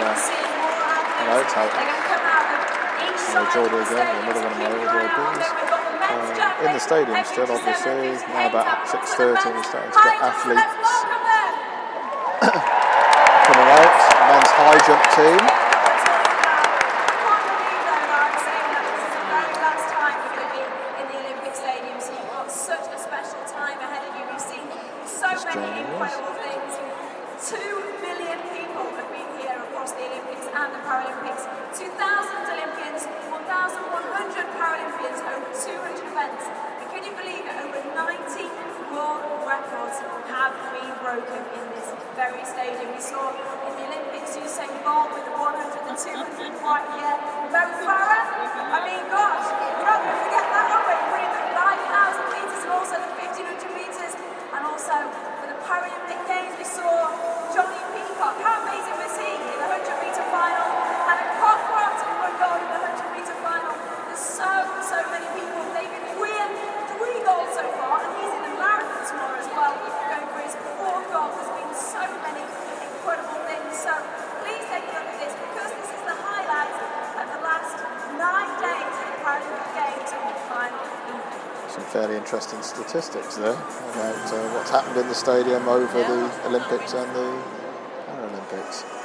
Hello, Jordan again, another one of my old boys. In the stadium still, obviously. Now about 6:30, we're starting to get athletes coming out. Men's high jump team. Such a special time ahead of you. We've seen so many incredible things. 2 million people have been here across the Olympics and the Paralympics. 2,000 Olympians, 1,100 Paralympians, over 200 events. And can you believe it? Over 90 world records have been broken in this very stadium. We saw in the Olympics Usain Bolt with the 100 and 200 right here. Mo Farah, I mean, gosh, we're not going to forget that, are we? Winning the 5,000 metres and also the 1,500 metres. And also for the Paralympic Games, we saw Johnny Peacock. How amazing was he in the 100-metre final? And a Cockcroft won gold in the 100-metre final. There's so many people. David Weir, 3 goals so far, and he's in the marathon tomorrow as well, going for his 4th goal. There's been so many incredible things. So please take a look at this, because this is the highlight of the last 9 days of the Paralympic Games and the final evening. Some fairly interesting statistics there about what's happened in the stadium over the Olympics and the Paralympics.